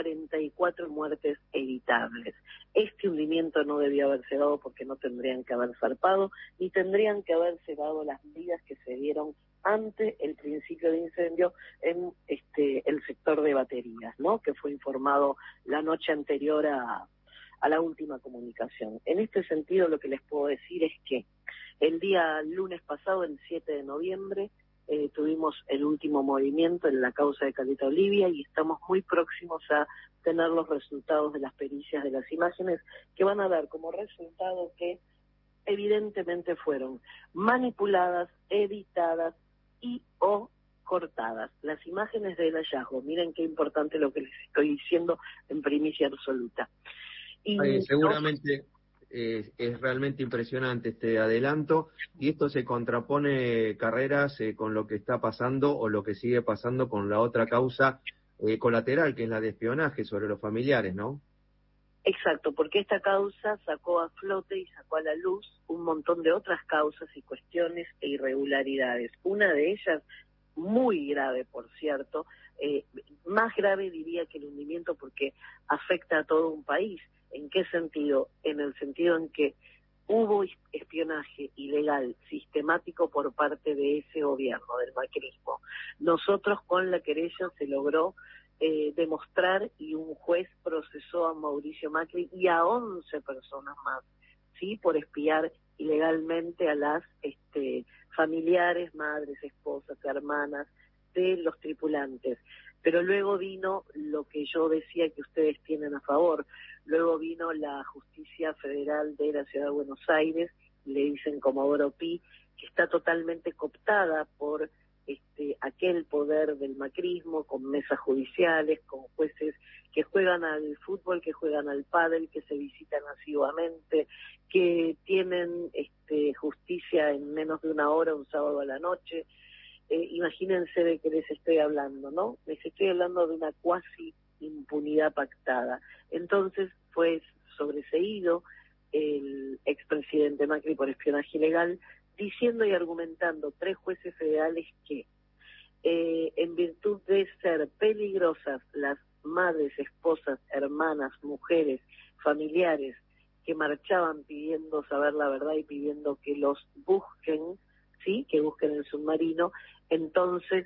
44 muertes evitables. Este hundimiento no debió haberse dado porque no tendrían que haber zarpado, ni tendrían que haberse dado las medidas que se dieron ante el principio de incendio en el sector de baterías, ¿no? Que fue informado la noche anterior a la última comunicación. En este sentido, lo que les puedo decir es que el día lunes pasado, el 7 de noviembre, tuvimos el último movimiento en la causa de Caleta Olivia y estamos muy próximos a tener los resultados de las pericias de las imágenes, que van a dar como resultado que evidentemente fueron manipuladas, editadas y o cortadas. Las imágenes del hallazgo, miren qué importante lo que les estoy diciendo en primicia absoluta. Y
seguramente es realmente impresionante este adelanto, y esto se contrapone, Carreras, con lo que está pasando o lo que sigue pasando con la otra causa colateral, que es la de espionaje sobre los familiares, ¿no?
Exacto, porque esta causa sacó a flote y sacó a la luz un montón de otras causas y cuestiones e irregularidades. Una de ellas, muy grave, por cierto, más grave diría que el hundimiento, porque afecta a todo un país. ¿En qué sentido? En el sentido en que hubo espionaje ilegal sistemático por parte de ese gobierno, del macrismo. Nosotros con la querella se logró demostrar, y un juez procesó a Mauricio Macri y a 11 personas más, ¿sí? Por espiar ilegalmente a las familiares, madres, esposas, hermanas de los tripulantes. Pero luego vino lo que yo decía que ustedes tienen a favor. Luego vino la Justicia Federal de la Ciudad de Buenos Aires, le dicen Comodoro Pi, que está totalmente cooptada por aquel poder del macrismo, con mesas judiciales, con jueces que juegan al fútbol, que juegan al pádel, que se visitan asiduamente, que tienen justicia en menos de una hora, un sábado a la noche. Imagínense de qué les estoy hablando, ¿no? Les estoy hablando de una cuasi impunidad pactada. Entonces fue sobreseído el expresidente Macri por espionaje ilegal, diciendo y argumentando 3 jueces federales que en virtud de ser peligrosas las madres, esposas, hermanas, mujeres, familiares que marchaban pidiendo saber la verdad y pidiendo que los busquen, ¿sí? Que busquen el submarino, entonces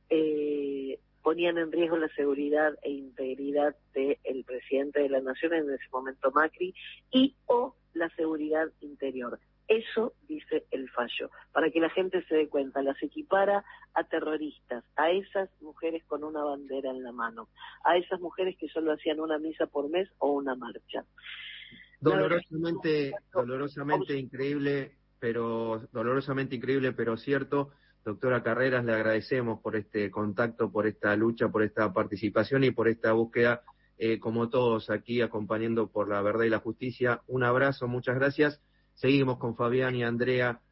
ponían en riesgo la seguridad e integridad del presidente de la Nación, en ese momento Macri, y o la seguridad interior. Eso dice el fallo, para que la gente se dé cuenta, las equipara a terroristas, a esas mujeres con una bandera en la mano, a esas mujeres que solo hacían una misa por mes o una marcha.
Dolorosamente increíble, pero cierto. Doctora Carreras, le agradecemos por este contacto, por esta lucha, por esta participación y por esta búsqueda, como todos aquí, acompañando por la verdad y la justicia. Un abrazo, muchas gracias. Seguimos con Fabián y Andrea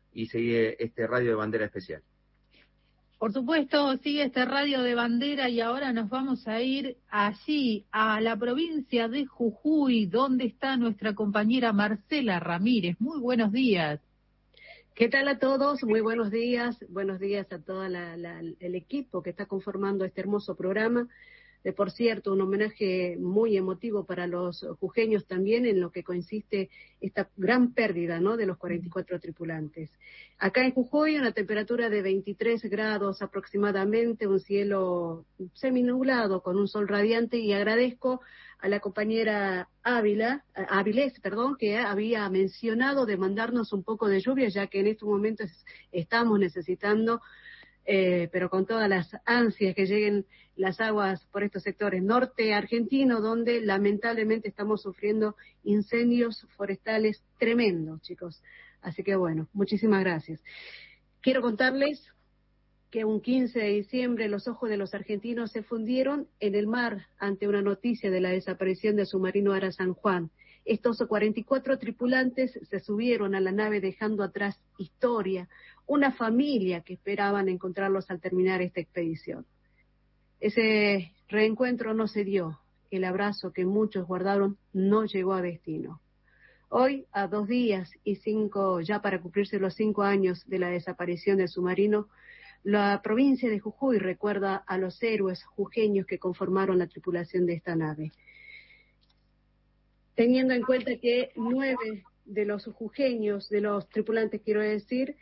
y sigue este Radio de Bandera especial.
Por supuesto, sigue este Radio de Bandera y ahora nos vamos a ir allí, a la provincia de Jujuy, donde está nuestra compañera Marcela Ramírez. Muy buenos días.
¿Qué tal a todos? Muy buenos días a todo el equipo que está conformando este hermoso programa. Por cierto, un homenaje muy emotivo para los jujeños también, en lo que consiste esta gran pérdida, ¿no?, de los 44 tripulantes. Acá en Jujuy, una temperatura de 23 grados aproximadamente, un cielo seminublado con un sol radiante, y agradezco a la compañera Áviles, que había mencionado de mandarnos un poco de lluvia, ya que en estos momentos estamos necesitando, pero con todas las ansias que lleguen las aguas por estos sectores norte argentino, donde lamentablemente estamos sufriendo incendios forestales tremendos, chicos. Así que bueno, muchísimas gracias. Quiero contarles que un 15 de diciembre los ojos de los argentinos se fundieron en el mar ante una noticia de la desaparición del submarino Ara San Juan. Estos 44 tripulantes se subieron a la nave dejando atrás historia, una familia que esperaban encontrarlos al terminar esta expedición. Ese reencuentro no se dio, el abrazo que muchos guardaron no llegó a destino. Hoy, a 2 días y 5, ya para cumplirse los 5 años de la desaparición del submarino, la provincia de Jujuy recuerda a los héroes jujeños que conformaron la tripulación de esta nave. Teniendo en cuenta que 9 de los jujeños, de los tripulantes, quiero decir,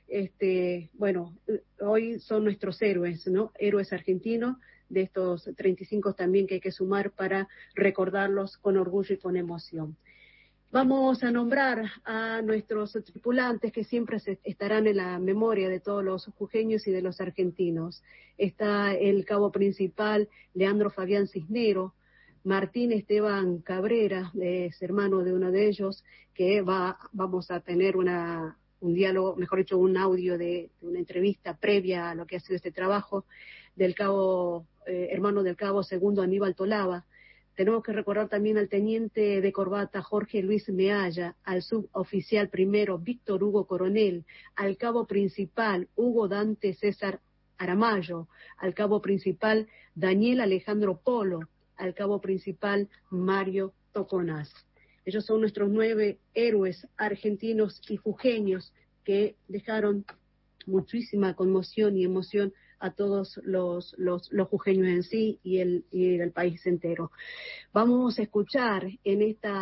hoy son nuestros héroes, ¿no? Héroes argentinos, de estos 35 también que hay que sumar para recordarlos con orgullo y con emoción. Vamos a nombrar a nuestros tripulantes que siempre estarán en la memoria de todos los jujeños y de los argentinos. Está el cabo principal Leandro Fabián Cisnero, Martín Esteban Cabrera, es hermano de uno de ellos, que vamos a tener un diálogo, mejor dicho, un audio de una entrevista previa a lo que ha sido este trabajo, del cabo, hermano del cabo segundo Aníbal Tolava. Tenemos que recordar también al teniente de corbata Jorge Luis Mealla, al suboficial primero Víctor Hugo Coronel, al cabo principal Hugo Dante César Aramayo, al cabo principal Daniel Alejandro Polo, al cabo principal Mario Toconaz. Ellos son nuestros 9 héroes argentinos y jujeños que dejaron muchísima conmoción y emoción a todos los jujeños en sí y el país entero. Vamos a escuchar en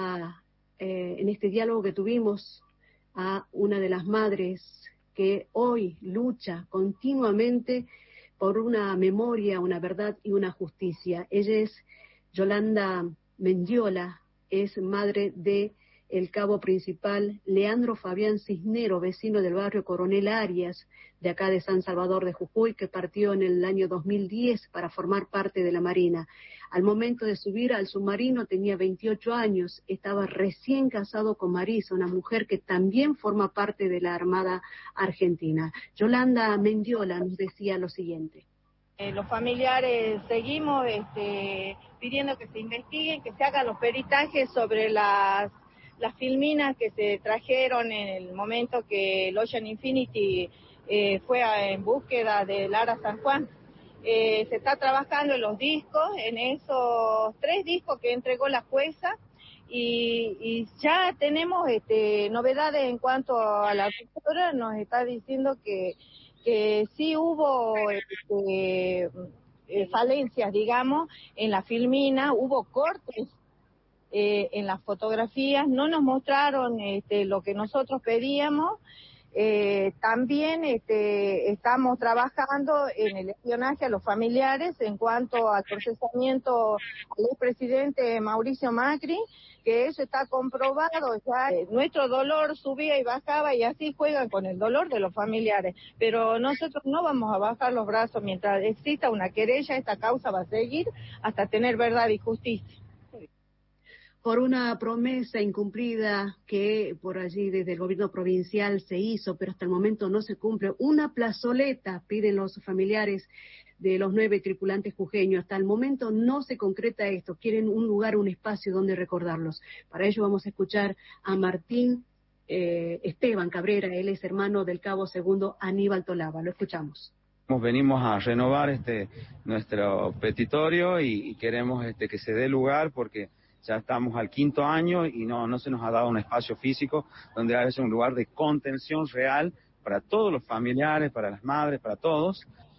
este diálogo que tuvimos a una de las madres que hoy lucha continuamente por una memoria, una verdad y una justicia. Ella es Yolanda Mendiola, es madre de el cabo principal Leandro Fabián Cisnero, vecino del barrio Coronel Arias, de acá de San Salvador de Jujuy, que partió en el año 2010 para formar parte de la Marina. Al momento de subir al submarino tenía 28 años, estaba recién casado con Marisa, una mujer que también forma parte de la Armada Argentina. Yolanda Mendiola nos decía lo siguiente.
Los familiares seguimos pidiendo que se investiguen, que se hagan los peritajes sobre las filminas que se trajeron en el momento que el Ocean Infinity fue en búsqueda del Ara San Juan. Se está trabajando en los discos, en esos 3 discos que entregó la jueza, y ya tenemos novedades en cuanto a la doctora. Nos está diciendo que sí hubo falencias, digamos, en la filmina, hubo cortes en las fotografías, no nos mostraron lo que nosotros pedíamos. También estamos trabajando en el espionaje a los familiares en cuanto al procesamiento al expresidente Mauricio Macri, que eso está comprobado ya. Nuestro dolor subía y bajaba, y así juegan con el dolor de los familiares, pero nosotros no vamos a bajar los brazos mientras exista una querella. Esta causa va a seguir hasta tener verdad y justicia.
Por una promesa incumplida que por allí desde el gobierno provincial se hizo, pero hasta el momento no se cumple. Una plazoleta piden los familiares de los 9 tripulantes jujeños. Hasta el momento no se concreta esto. Quieren un lugar, un espacio donde recordarlos. Para ello vamos a escuchar a Martín Esteban Cabrera, él es hermano del cabo segundo Aníbal Tolaba. Lo escuchamos.
Venimos a renovar nuestro petitorio y queremos que se dé lugar porque ya estamos al 5º año y no se nos ha dado un espacio físico donde haya un lugar de contención real para todos los familiares, para las madres, para todos,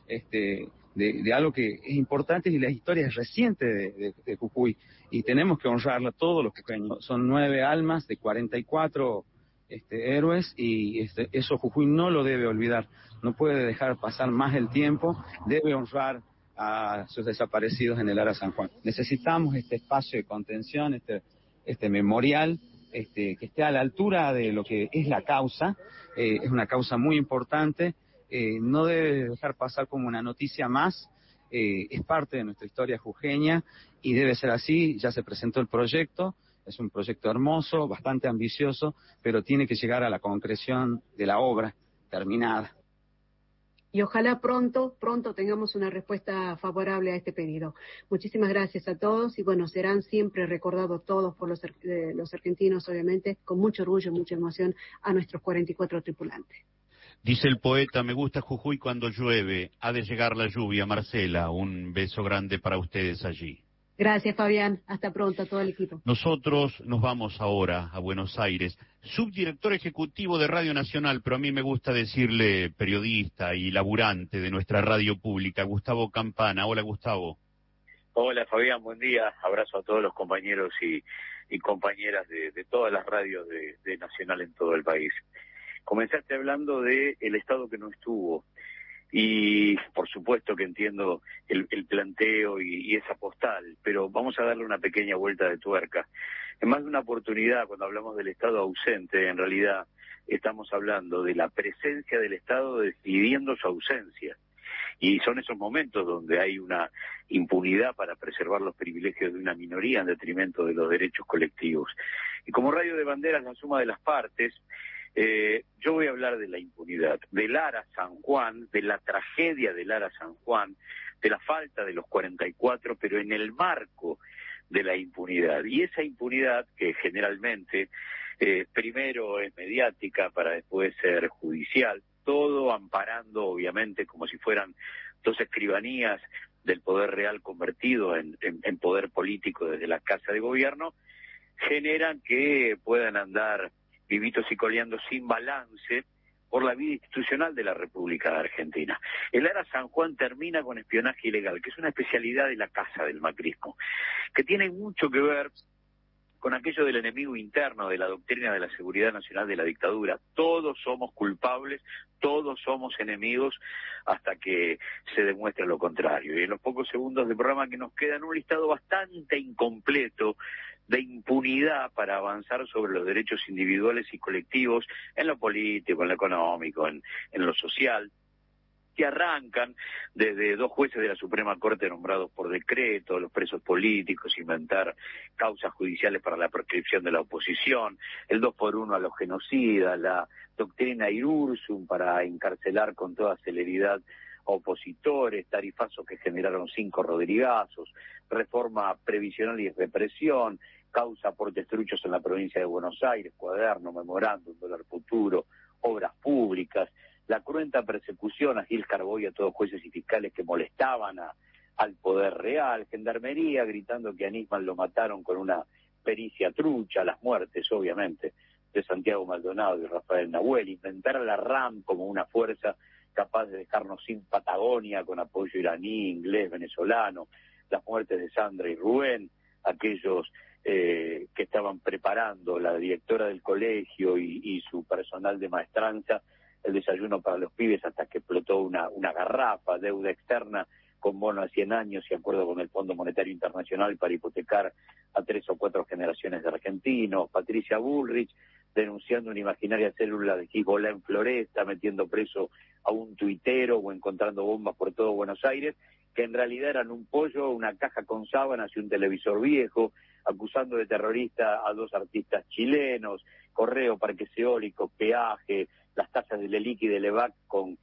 de algo que es importante y la historia es reciente de Jujuy y tenemos que honrarla todos los jujeños. Son 9 almas de 44 héroes y eso Jujuy no lo debe olvidar, no puede dejar pasar más el tiempo, debe honrar a sus desaparecidos en el Ara San Juan. Necesitamos este espacio de contención, este memorial, que esté a la altura de lo que es la causa, es una causa muy importante, no debe dejar pasar como una noticia más, es parte de nuestra historia jujeña y debe ser así. Ya se presentó el proyecto, es un proyecto hermoso, bastante ambicioso, pero tiene que llegar a la concreción de la obra terminada.
Y ojalá pronto tengamos una respuesta favorable a este pedido. Muchísimas gracias a todos y bueno, serán siempre recordados todos por los argentinos, obviamente, con mucho orgullo, mucha emoción a nuestros 44 tripulantes.
Dice el poeta, me gusta Jujuy cuando llueve, ha de llegar la lluvia. Marcela, un beso grande para ustedes allí.
Gracias, Fabián. Hasta pronto a todo el equipo.
Nosotros nos vamos ahora a Buenos Aires. Subdirector ejecutivo de Radio Nacional, pero a mí me gusta decirle periodista y laburante de nuestra radio pública, Gustavo Campana. Hola, Gustavo.
Hola, Fabián. Buen día. Abrazo a todos los compañeros y compañeras de todas las radios de Nacional en todo el país. Comenzaste hablando de el Estado que no estuvo. Y por supuesto que entiendo el planteo y esa postal, pero vamos a darle una pequeña vuelta de tuerca. En más de una oportunidad, cuando hablamos del Estado ausente, en realidad estamos hablando de la presencia del Estado decidiendo su ausencia. Y son esos momentos donde hay una impunidad para preservar los privilegios de una minoría en detrimento de los derechos colectivos. Y como Radio de Banderas, la suma de las partes, yo voy a hablar de la impunidad, del Ara San Juan, de la tragedia del Ara San Juan, de la falta de los 44, pero en el marco de la impunidad. Y esa impunidad que generalmente primero es mediática para después ser judicial, todo amparando obviamente como si fueran 2 escribanías del poder real convertido en poder político desde la Casa de Gobierno, generan que puedan andar vivitos y coleando sin balance por la vida institucional de la República de Argentina. El Ara San Juan termina con espionaje ilegal, que es una especialidad de la casa del macrismo, que tiene mucho que ver con aquello del enemigo interno de la doctrina de la seguridad nacional de la dictadura. Todos somos culpables, todos somos enemigos hasta que se demuestre lo contrario. Y en los pocos segundos de programa que nos quedan, un listado bastante incompleto de impunidad para avanzar sobre los derechos individuales y colectivos en lo político, en lo económico, en lo social, que arrancan desde 2 jueces de la Suprema Corte nombrados por decreto, los presos políticos, inventar causas judiciales para la proscripción de la oposición, el 2x1 a los genocidas, la doctrina Irursum para encarcelar con toda celeridad opositores, tarifazos que generaron 5 rodrigazos, reforma previsional y represión, causa por destruchos en la provincia de Buenos Aires, cuaderno, memorándum, dólar futuro, obras públicas, la cruenta persecución a Gil Carbó y a todos jueces y fiscales que molestaban al poder real, gendarmería gritando que a Nisman lo mataron con una pericia trucha, las muertes obviamente de Santiago Maldonado y Rafael Nahuel, inventar a la RAM como una fuerza capaz de dejarnos sin Patagonia con apoyo iraní, inglés, venezolano, las muertes de Sandra y Rubén, aquellos que estaban preparando, la directora del colegio y su personal de maestranza, el desayuno para los pibes hasta que explotó una garrafa, deuda externa con bono a 100 años y acuerdo con el Fondo Monetario Internacional para hipotecar a 3 o 4 generaciones de argentinos, Patricia Bullrich denunciando una imaginaria célula de Hezbollah en Floresta, metiendo preso a un tuitero o encontrando bombas por todo Buenos Aires, que en realidad eran un pollo, una caja con sábanas y un televisor viejo, acusando de terrorista a 2 artistas chilenos, Correo, Parques Eólicos, peaje, las tasas del ELIC y del EVAC con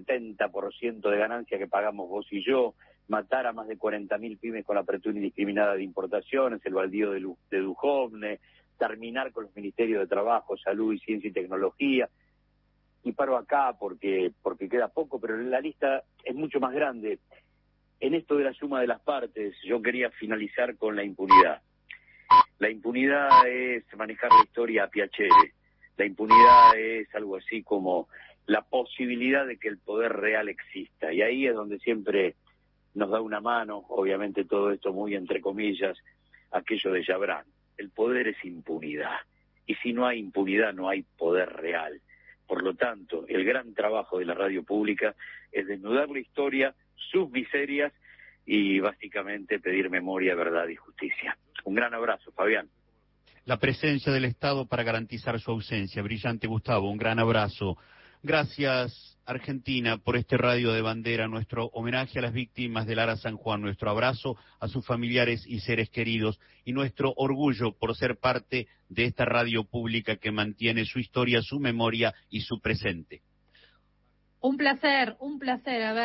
70% de ganancia que pagamos vos y yo, matar a más de 40.000 pymes con la apertura indiscriminada de importaciones, el baldío de Duhovne, terminar con los ministerios de Trabajo, Salud y Ciencia y Tecnología. Y paro acá porque queda poco, pero la lista es mucho más grande. En esto de la suma de las partes, yo quería finalizar con la impunidad. La impunidad es manejar la historia a piacere. La impunidad es algo así como la posibilidad de que el poder real exista. Y ahí es donde siempre nos da una mano, obviamente todo esto muy entre comillas, aquello de Jabrán. El poder es impunidad. Y si no hay impunidad, no hay poder real. Por lo tanto, el gran trabajo de la radio pública es desnudar la historia, sus miserias y básicamente pedir memoria, verdad y justicia. Un gran abrazo, Fabián.
La presencia del Estado para garantizar su ausencia. Brillante, Gustavo, un gran abrazo. Gracias, Argentina, por este radio de bandera, nuestro homenaje a las víctimas del Ara San Juan, nuestro abrazo a sus familiares y seres queridos y nuestro orgullo por ser parte de esta radio pública que mantiene su historia, su memoria y su presente.
Un placer, a ver.